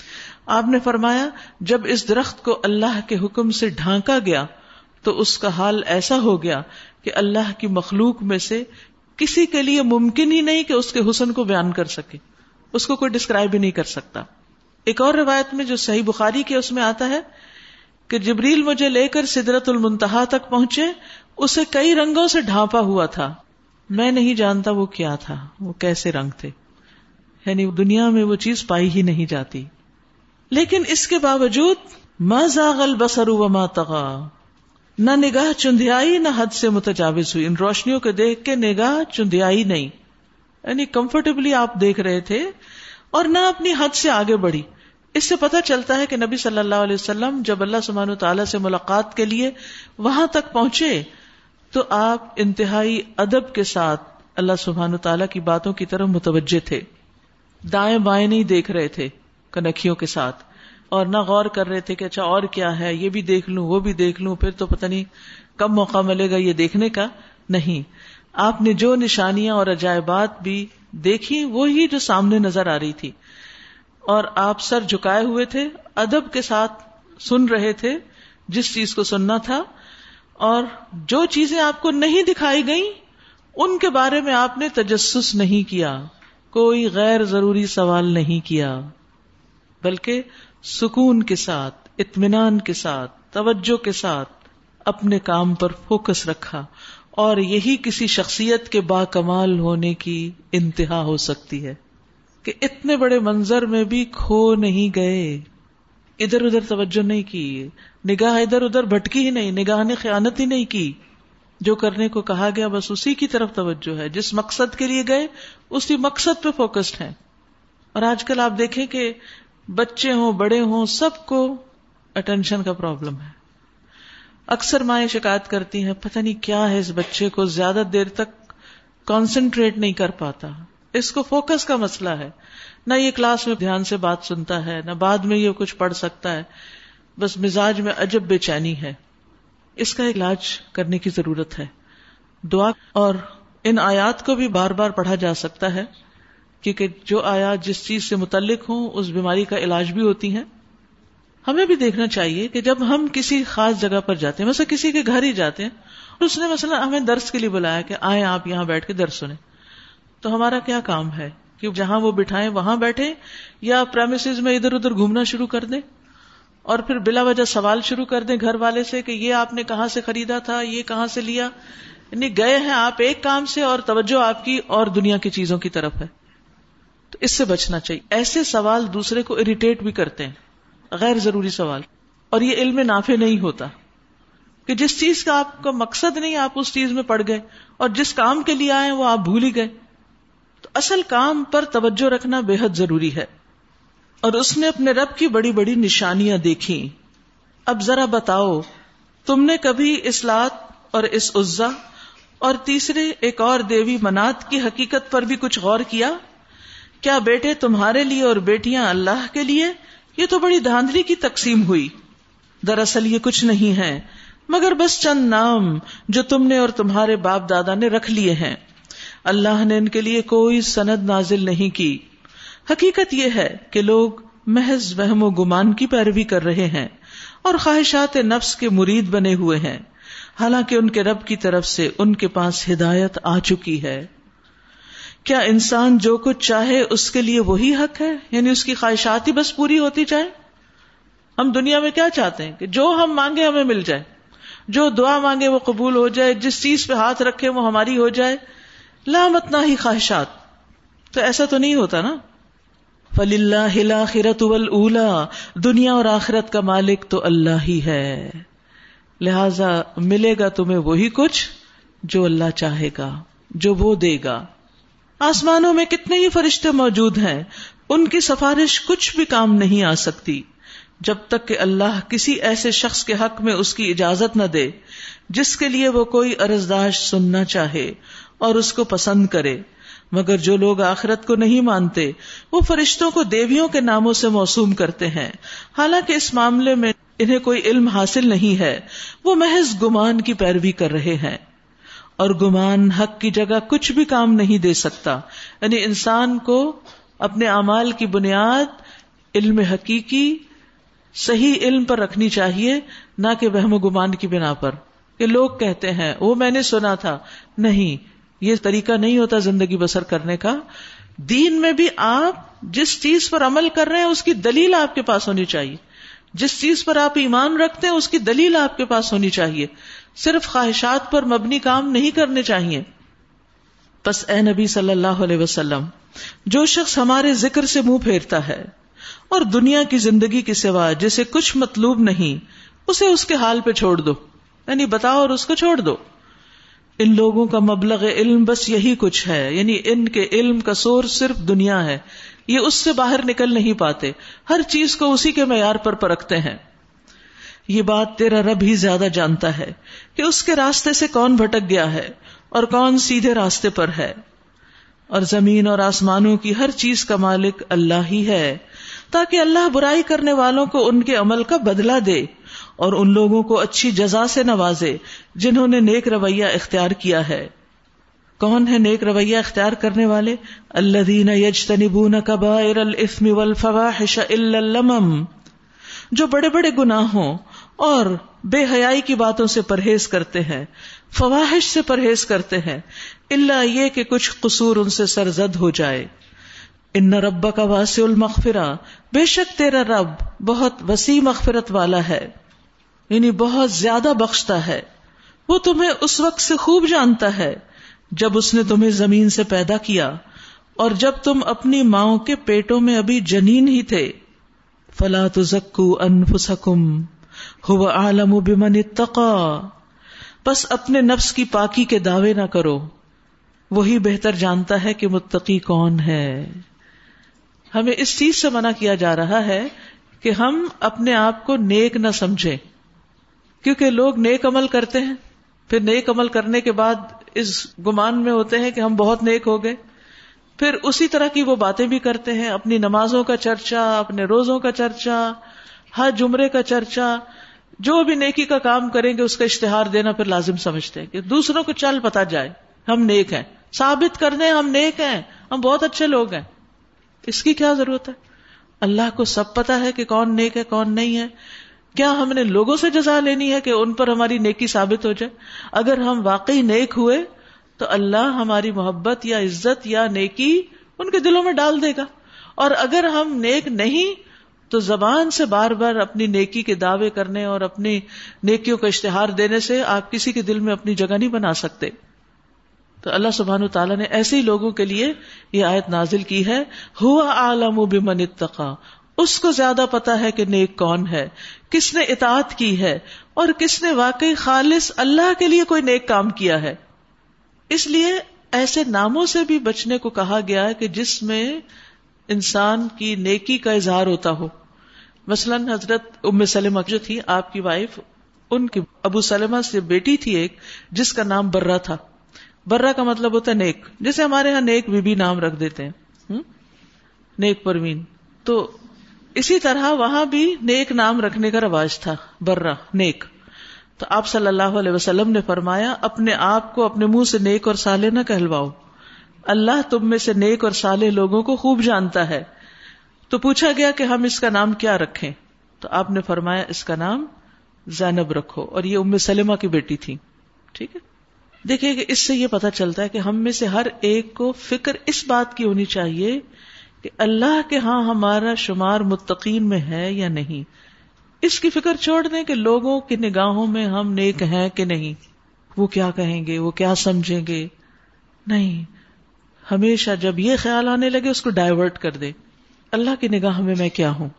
آپ نے فرمایا جب اس درخت کو اللہ کے حکم سے ڈھانکا گیا تو اس کا حال ایسا ہو گیا کہ اللہ کی مخلوق میں سے کسی کے لیے ممکن ہی نہیں کہ اس کے حسن کو بیان کر سکے، اس کو کوئی ڈسکرائب ہی نہیں کر سکتا۔ ایک اور روایت میں جو صحیح بخاری کی اس میں آتا ہے کہ جبریل مجھے لے کر سدرۃ المنتہا تک پہنچے، اسے کئی رنگوں سے ڈھانپا ہوا تھا، میں نہیں جانتا وہ کیا تھا، وہ کیسے رنگ تھے، یعنی دنیا میں وہ چیز پائی ہی نہیں جاتی۔ لیکن اس کے باوجود ما زاغ البصر وما طغى، نہ نگاہ چندھیائی نہ حد سے متجاوز ہوئی، ان روشنیوں کو دیکھ کے نگاہ چندھیائی نہیں، یعنی کمفرٹیبلی آپ دیکھ رہے تھے، اور نہ اپنی حد سے آگے بڑھی۔ اس سے پتہ چلتا ہے کہ نبی صلی اللہ علیہ وسلم جب اللہ سبحانہ وتعالیٰ سے ملاقات کے لیے وہاں تک پہنچے تو آپ انتہائی ادب کے ساتھ اللہ سبحانہ وتعالیٰ کی باتوں کی طرف متوجہ تھے، دائیں بائیں نہیں دیکھ رہے تھے کنکھیوں کے ساتھ، اور نہ غور کر رہے تھے کہ اچھا اور کیا ہے، یہ بھی دیکھ لوں وہ بھی دیکھ لوں، پھر تو پتہ نہیں کب موقع ملے گا یہ دیکھنے کا۔ نہیں، آپ نے جو نشانیاں اور عجائبات بھی دیکھی وہی جو سامنے نظر آ رہی تھی، اور آپ سر جھکائے ہوئے تھے، ادب کے ساتھ سن رہے تھے جس چیز کو سننا تھا، اور جو چیزیں آپ کو نہیں دکھائی گئیں ان کے بارے میں آپ نے تجسس نہیں کیا، کوئی غیر ضروری سوال نہیں کیا، بلکہ سکون کے ساتھ، اطمینان کے ساتھ، توجہ کے ساتھ اپنے کام پر فوکس رکھا، اور یہی کسی شخصیت کے با کمال ہونے کی انتہا ہو سکتی ہے کہ اتنے بڑے منظر میں بھی کھو نہیں گئے، ادھر ادھر توجہ نہیں کی، نگاہ ادھر ادھر بھٹکی ہی نہیں، نگاہ نے خیانت ہی نہیں کی، جو کرنے کو کہا گیا بس اسی کی طرف توجہ ہے، جس مقصد کے لیے گئے اسی مقصد پہ فوکسڈ ہیں۔ اور آج کل آپ دیکھیں کہ بچے ہوں بڑے ہوں سب کو اٹینشن کا پرابلم ہے۔ اکثر مائیں شکایت کرتی ہیں پتہ نہیں کیا ہے اس بچے کو، زیادہ دیر تک کانسنٹریٹ نہیں کر پاتا، اس کو فوکس کا مسئلہ ہے، نہ یہ کلاس میں دھیان سے بات سنتا ہے، نہ بعد میں یہ کچھ پڑھ سکتا ہے، بس مزاج میں عجب بے چینی ہے۔ اس کا علاج کرنے کی ضرورت ہے، دعا، اور ان آیات کو بھی بار بار پڑھا جا سکتا ہے، کیونکہ جو آیات جس چیز سے متعلق ہوں اس بیماری کا علاج بھی ہوتی ہیں۔ ہمیں بھی دیکھنا چاہیے کہ جب ہم کسی خاص جگہ پر جاتے ہیں، مثلا کسی کے گھر ہی جاتے ہیں، اور اس نے مثلا ہمیں درس کے لیے بلایا کہ آئیں آپ یہاں بیٹھ کے درس سنیں، تو ہمارا کیا کام ہے کہ جہاں وہ بٹھائیں وہاں بیٹھیں، یا پریمیسز میں ادھر ادھر گھومنا شروع کر دیں، اور پھر بلا وجہ سوال شروع کر دیں گھر والے سے کہ یہ آپ نے کہاں سے خریدا تھا، یہ کہاں سے لیا، یعنی گئے ہیں آپ ایک کام سے اور توجہ آپ کی اور دنیا کی چیزوں کی طرف ہے۔ تو اس سے بچنا چاہیے، ایسے سوال دوسرے کو اریٹیٹ بھی کرتے ہیں، غیر ضروری سوال، اور یہ علم نافع نہیں ہوتا، کہ جس چیز کا آپ کا مقصد نہیں آپ اس چیز میں پڑ گئے، اور جس کام کے لیے آئے وہ آپ بھول ہی گئے۔ تو اصل کام پر توجہ رکھنا بے حد ضروری ہے۔ اور اس نے اپنے رب کی بڑی بڑی نشانیاں دیکھی. اب ذرا بتاؤ تم نے کبھی اس لات اور اس عزا اور تیسرے ایک اور دیوی منات کی حقیقت پر بھی کچھ غور کیا؟ کیا بیٹے تمہارے لیے اور بیٹیاں اللہ کے لیے؟ یہ تو بڑی دھاندلی کی تقسیم ہوئی. دراصل یہ کچھ نہیں ہے مگر بس چند نام جو تم نے اور تمہارے باپ دادا نے رکھ لیے ہیں. اللہ نے ان کے لیے کوئی سند نازل نہیں کی. حقیقت یہ ہے کہ لوگ محض وہم و گمان کی پیروی کر رہے ہیں اور خواہشات نفس کے مرید بنے ہوئے ہیں، حالانکہ ان کے رب کی طرف سے ان کے پاس ہدایت آ چکی ہے. کیا انسان جو کچھ چاہے اس کے لیے وہی حق ہے؟ یعنی اس کی خواہشات ہی بس پوری ہوتی جائیں؟ ہم دنیا میں کیا چاہتے ہیں کہ جو ہم مانگے ہمیں مل جائے، جو دعا مانگے وہ قبول ہو جائے، جس چیز پہ ہاتھ رکھے وہ ہماری ہو جائے. لامتنا ہی خواہشات. تو ایسا تو نہیں ہوتا نا. فَلِلَّهِ الْآخِرَةُ وَالْأُولَى، دنیا اور آخرت کا مالک تو اللہ ہی ہے، لہذا ملے گا تمہیں وہی کچھ جو اللہ چاہے گا، جو وہ دے گا. آسمانوں میں کتنے ہی فرشتے موجود ہیں، ان کی سفارش کچھ بھی کام نہیں آ سکتی جب تک کہ اللہ کسی ایسے شخص کے حق میں اس کی اجازت نہ دے جس کے لیے وہ کوئی عرضداشت سننا چاہے اور اس کو پسند کرے. مگر جو لوگ آخرت کو نہیں مانتے وہ فرشتوں کو دیویوں کے ناموں سے موسوم کرتے ہیں، حالانکہ اس معاملے میں انہیں کوئی علم حاصل نہیں ہے. وہ محض گمان کی پیروی کر رہے ہیں، اور گمان حق کی جگہ کچھ بھی کام نہیں دے سکتا. یعنی انسان کو اپنے اعمال کی بنیاد علم حقیقی صحیح علم پر رکھنی چاہیے، نہ کہ وہم و گمان کی بنا پر کہ لوگ کہتے ہیں وہ میں نے سنا تھا. نہیں، یہ طریقہ نہیں ہوتا زندگی بسر کرنے کا. دین میں بھی آپ جس چیز پر عمل کر رہے ہیں اس کی دلیل آپ کے پاس ہونی چاہیے، جس چیز پر آپ ایمان رکھتے ہیں اس کی دلیل آپ کے پاس ہونی چاہیے. صرف خواہشات پر مبنی کام نہیں کرنے چاہیے. پس اے نبی صلی اللہ علیہ وسلم، جو شخص ہمارے ذکر سے منہ پھیرتا ہے اور دنیا کی زندگی کے سوا جسے کچھ مطلوب نہیں، اسے اس کے حال پہ چھوڑ دو. یعنی بتاؤ اور اس کو چھوڑ دو. ان لوگوں کا مبلغ علم بس یہی کچھ ہے، یعنی ان کے علم کا سورس صرف دنیا ہے، یہ اس سے باہر نکل نہیں پاتے، ہر چیز کو اسی کے معیار پر پرکھتے ہیں. یہ بات تیرا رب ہی زیادہ جانتا ہے کہ اس کے راستے سے کون بھٹک گیا ہے اور کون سیدھے راستے پر ہے. اور زمین اور آسمانوں کی ہر چیز کا مالک اللہ ہی ہے، تاکہ اللہ برائی کرنے والوں کو ان کے عمل کا بدلہ دے اور ان لوگوں کو اچھی جزا سے نوازے جنہوں نے نیک رویہ اختیار کیا ہے. کون ہے نیک رویہ اختیار کرنے والے؟ الذین یجتنبون کبائر الاثم والفواحش الا اللمم، جو بڑے بڑے گناہوں اور بے حیائی کی باتوں سے پرہیز کرتے ہیں، فواحش سے پرہیز کرتے ہیں، الا یہ کہ کچھ قصور ان سے سرزد ہو جائے. ان ربک واسع المغفرہ، بے شک تیرا رب بہت وسیع مغفرت والا ہے، یعنی بہت زیادہ بخشتا ہے. وہ تمہیں اس وقت سے خوب جانتا ہے جب اس نے تمہیں زمین سے پیدا کیا اور جب تم اپنی ماؤں کے پیٹوں میں ابھی جنین ہی تھے. فلا تزکوا انفسکم هو اعلم بمن اتقى، پس اپنے نفس کی پاکی کے دعوے نہ کرو، وہی بہتر جانتا ہے کہ متقی کون ہے. ہمیں اس چیز سے منع کیا جا رہا ہے کہ ہم اپنے آپ کو نیک نہ سمجھیں، کیونکہ لوگ نیک عمل کرتے ہیں، پھر نیک عمل کرنے کے بعد اس گمان میں ہوتے ہیں کہ ہم بہت نیک ہو گئے، پھر اسی طرح کی وہ باتیں بھی کرتے ہیں، اپنی نمازوں کا چرچا، اپنے روزوں کا چرچا، حج عمرے کا چرچا، جو بھی نیکی کا کام کریں گے اس کا اشتہار دینا پھر لازم سمجھتے ہیں کہ دوسروں کو چل پتا جائے ہم نیک ہیں، ثابت کر دیں ہم نیک ہیں، ہم بہت اچھے لوگ ہیں. اس کی کیا ضرورت ہے؟ اللہ کو سب پتا ہے کہ کون نیک ہے کون نہیں ہے. کیا ہم نے لوگوں سے جزا لینی ہے کہ ان پر ہماری نیکی ثابت ہو جائے؟ اگر ہم واقعی نیک ہوئے تو اللہ ہماری محبت یا عزت یا نیکی ان کے دلوں میں ڈال دے گا، اور اگر ہم نیک نہیں تو زبان سے بار بار اپنی نیکی کے دعوے کرنے اور اپنی نیکیوں کا اشتہار دینے سے آپ کسی کے دل میں اپنی جگہ نہیں بنا سکتے. تو اللہ سبحانہ وتعالیٰ نے ایسے ہی لوگوں کے لیے یہ آیت نازل کی ہے، هو اعلم بمن اتقى، اس کو زیادہ پتا ہے کہ نیک کون ہے، کس نے اطاعت کی ہے اور کس نے واقعی خالص اللہ کے لیے کوئی نیک کام کیا ہے. اس لیے ایسے ناموں سے بھی بچنے کو کہا گیا ہے کہ جس میں انسان کی نیکی کا اظہار ہوتا ہو. مثلاً حضرت ام سلمہ جو تھی آپ کی وائف، ان کی ابو سلمہ سے بیٹی تھی ایک جس کا نام برہ تھا. برہ کا مطلب ہوتا ہے نیک، جیسے ہمارے ہاں نیک بی بی نام رکھ دیتے ہیں، نیک پروین. تو اسی طرح وہاں بھی نیک نام رکھنے کا رواج تھا، برہ نیک. تو آپ صلی اللہ علیہ وسلم نے فرمایا اپنے آپ کو اپنے منہ سے نیک اور صالح نہ کہلواؤ، اللہ تم میں سے نیک اور صالح لوگوں کو خوب جانتا ہے. تو پوچھا گیا کہ ہم اس کا نام کیا رکھیں؟ تو آپ نے فرمایا اس کا نام زینب رکھو، اور یہ ام سلمہ کی بیٹی تھی. ٹھیک ہے، دیکھیے کہ اس سے یہ پتہ چلتا ہے کہ ہم میں سے ہر ایک کو فکر اس بات کی ہونی چاہیے کہ اللہ کے ہاں ہمارا شمار متقین میں ہے یا نہیں. اس کی فکر چھوڑ دیں کہ لوگوں کی نگاہوں میں ہم نیک ہیں کہ نہیں، وہ کیا کہیں گے، وہ کیا سمجھیں گے. نہیں، ہمیشہ جب یہ خیال آنے لگے اس کو ڈائیورٹ کر دے، اللہ کی نگاہ میں کیا ہوں.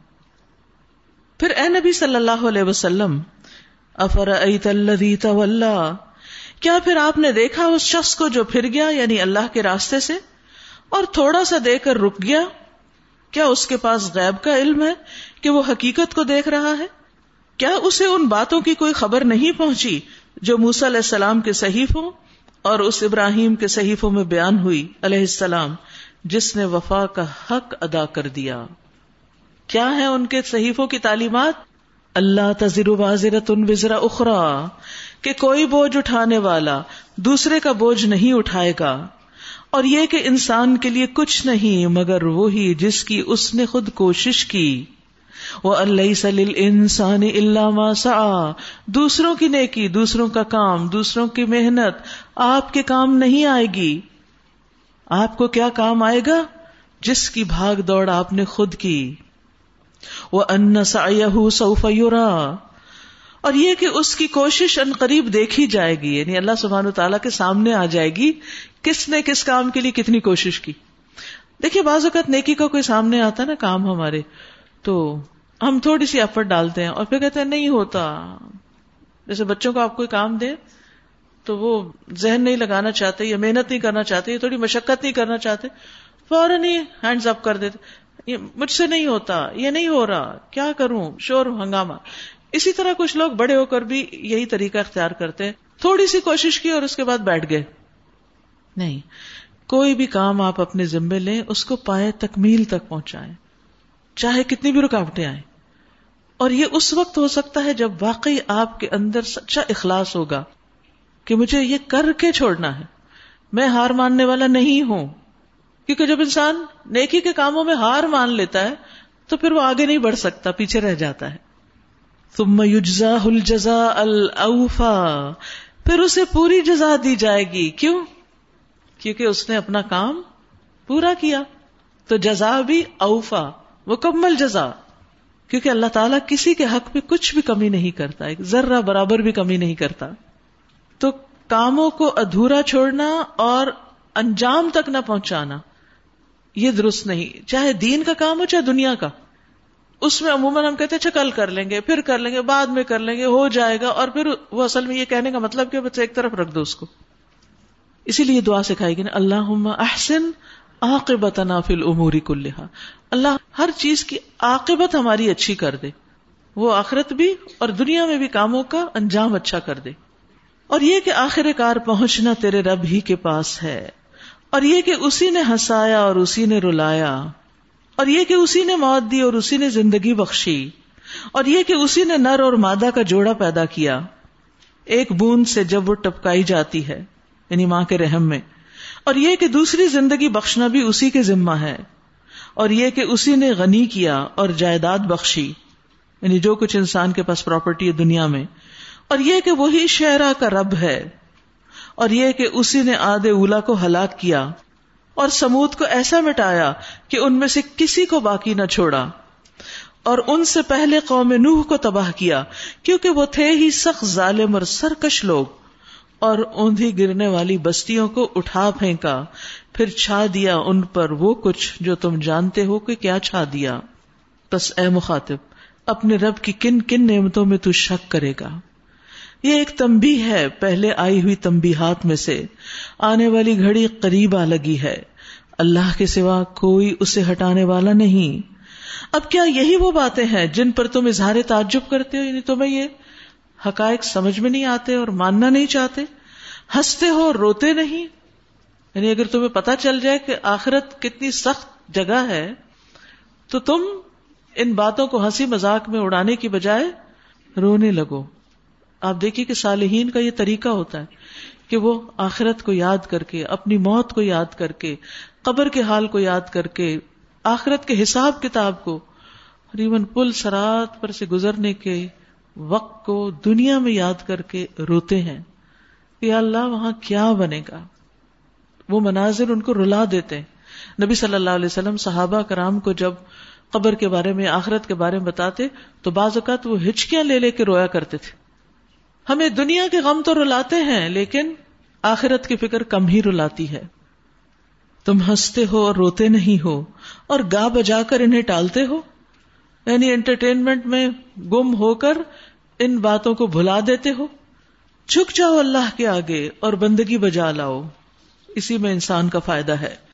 پھر اے نبی صلی اللہ علیہ وسلم افرأیت الذی تولی، کیا پھر آپ نے دیکھا اس شخص کو جو پھر گیا، یعنی اللہ کے راستے سے، اور تھوڑا سا دیکھ کر رک گیا؟ کیا اس کے پاس غیب کا علم ہے کہ وہ حقیقت کو دیکھ رہا ہے؟ کیا اسے ان باتوں کی کوئی خبر نہیں پہنچی جو موسیٰ علیہ السلام کے صحیفوں اور اس ابراہیم کے صحیفوں میں بیان ہوئی علیہ السلام، جس نے وفا کا حق ادا کر دیا؟ کیا ہے ان کے صحیفوں کی تعلیمات؟ اللہ تزر وازرۃ وزر اخری، کہ کوئی بوجھ اٹھانے والا دوسرے کا بوجھ نہیں اٹھائے گا، اور یہ کہ انسان کے لیے کچھ نہیں مگر وہی جس کی اس نے خود کوشش کی. وَأَن لَّيْسَ لِلْإِنسَانِ إِلَّا مَا سَعَىٰ، دوسروں کی نیکی، دوسروں کا کام، دوسروں کی محنت آپ کے کام نہیں آئے گی. آپ کو کیا کام آئے گا؟ جس کی بھاگ دوڑ آپ نے خود کی. وَأَنَّ سَعْيَهُ سَوْفَ يُرَىٰ، اور یہ کہ اس کی کوشش ان قریب دیکھی جائے گی، یعنی اللہ سبحانہ وتعالیٰ کے سامنے آ جائے گی کس نے کس کام کے لیے کتنی کوشش کی. دیکھیے بعض اوقات نیکی کا کوئی سامنے آتا ہے نا کام ہمارے، تو ہم تھوڑی سی ایفرٹ ڈالتے ہیں اور پھر کہتے ہیں نہیں ہوتا. جیسے بچوں کو آپ کوئی کام دیں تو وہ ذہن نہیں لگانا چاہتے یا محنت نہیں کرنا چاہتے یا تھوڑی مشقت نہیں کرنا چاہتے، فوراً ہی ہینڈز اپ کر دیتے، یہ مجھ سے نہیں ہوتا، یہ نہیں ہو رہا، کیا کروں، شور ہنگامہ. اسی طرح کچھ لوگ بڑے ہو کر بھی یہی طریقہ اختیار کرتے ہیں، تھوڑی سی کوشش کی اور اس کے بعد بیٹھ گئے. نہیں، کوئی بھی کام آپ اپنے ذمے لیں اس کو پائے تکمیل تک پہنچائیں، چاہے کتنی بھی رکاوٹیں آئیں. اور یہ اس وقت ہو سکتا ہے جب واقعی آپ کے اندر سچا اخلاص ہوگا کہ مجھے یہ کر کے چھوڑنا ہے، میں ہار ماننے والا نہیں ہوں. کیونکہ جب انسان نیکی کے کاموں میں ہار مان لیتا ہے تو پھر وہ آگے نہیں بڑھ سکتا، پیچھے رہ جاتا ہے. ثم یجزاہ الجزاء الاوفا، پھر اسے پوری جزا دی جائے گی. کیوں؟ کیونکہ اس نے اپنا کام پورا کیا. تو جزا بھی اوفا، مکمل جزا، کیونکہ اللہ تعالیٰ کسی کے حق میں کچھ بھی کمی نہیں کرتا، ایک ذرہ برابر بھی کمی نہیں کرتا. تو کاموں کو ادھورا چھوڑنا اور انجام تک نہ پہنچانا یہ درست نہیں، چاہے دین کا کام ہو چاہے دنیا کا. اس میں عموماً ہم کہتے ہیں اچھا کل کر لیں گے، پھر کر لیں گے، بعد میں کر لیں گے، ہو جائے گا، اور پھر وہ اصل میں یہ کہنے کا مطلب کہ بس ایک طرف رکھ دو اس کو. اسی لیے دعا سکھائی گئی نا، اللہم احسن عاقبتنا فی الامور کلہا، اللہ ہر چیز کی عاقبت ہماری اچھی کر دے، وہ آخرت بھی اور دنیا میں بھی کاموں کا انجام اچھا کر دے. اور یہ کہ آخر کار پہنچنا تیرے رب ہی کے پاس ہے، اور یہ کہ اسی نے ہنسایا اور اسی نے رلایا، اور یہ کہ اسی نے موت دی اور اسی نے زندگی بخشی، اور یہ کہ اسی نے نر اور مادہ کا جوڑا پیدا کیا ایک بوند سے جب وہ ٹپکائی جاتی ہے، یعنی ماں کے رحم میں، اور یہ کہ دوسری زندگی بخشنا بھی اسی کے ذمہ ہے، اور یہ کہ اسی نے غنی کیا اور جائیداد بخشی، یعنی جو کچھ انسان کے پاس پراپرٹی ہے دنیا میں، اور یہ کہ وہی شعراء کا رب ہے، اور یہ کہ اسی نے عاد اولا کو ہلاک کیا اور سمود کو ایسا مٹایا کہ ان میں سے کسی کو باقی نہ چھوڑا، اور ان سے پہلے قوم نوح کو تباہ کیا کیونکہ وہ تھے ہی سخت ظالم اور سرکش لوگ، اور انہیں گرنے والی بستیوں کو اٹھا پھینکا، پھر چھا دیا ان پر وہ کچھ جو تم جانتے ہو کہ کیا چھا دیا. بس اے مخاطب، اپنے رب کی کن کن نعمتوں میں تو شک کرے گا؟ یہ ایک تنبیہ ہے پہلے آئی ہوئی تنبیہات میں سے، آنے والی گھڑی قریب آ لگی ہے. اللہ کے سوا کوئی اسے ہٹانے والا نہیں. اب کیا یہی وہ باتیں ہیں جن پر تم اظہار تعجب کرتے ہو؟ یعنی تمہیں یہ حقائق سمجھ میں نہیں آتے اور ماننا نہیں چاہتے؟ ہنستے ہو اور روتے نہیں؟ یعنی اگر تمہیں پتہ چل جائے کہ آخرت کتنی سخت جگہ ہے تو تم ان باتوں کو ہنسی مذاق میں اڑانے کی بجائے رونے لگو. آپ دیکھیے کہ صالحین کا یہ طریقہ ہوتا ہے کہ وہ آخرت کو یاد کر کے، اپنی موت کو یاد کر کے، قبر کے حال کو یاد کر کے، آخرت کے حساب کتاب کو، قریباً پل صراط پر سے گزرنے کے وقت کو دنیا میں یاد کر کے روتے ہیں. یا اللہ وہاں کیا بنے گا؟ وہ مناظر ان کو رلا دیتے ہیں. نبی صلی اللہ علیہ وسلم صحابہ کرام کو جب قبر کے بارے میں، آخرت کے بارے میں بتاتے تو بعض اوقات وہ ہچکیاں لے لے کے رویا کرتے تھے. ہمیں دنیا کے غم تو رلاتے ہیں لیکن آخرت کی فکر کم ہی رلاتی ہے. تم ہنستے ہو اور روتے نہیں ہو اور گا بجا کر انہیں ٹالتے ہو، یعنی انٹرٹینمنٹ میں گم ہو کر ان باتوں کو بھلا دیتے ہو. جھک جاؤ اللہ کے آگے اور بندگی بجا لاؤ، اسی میں انسان کا فائدہ ہے.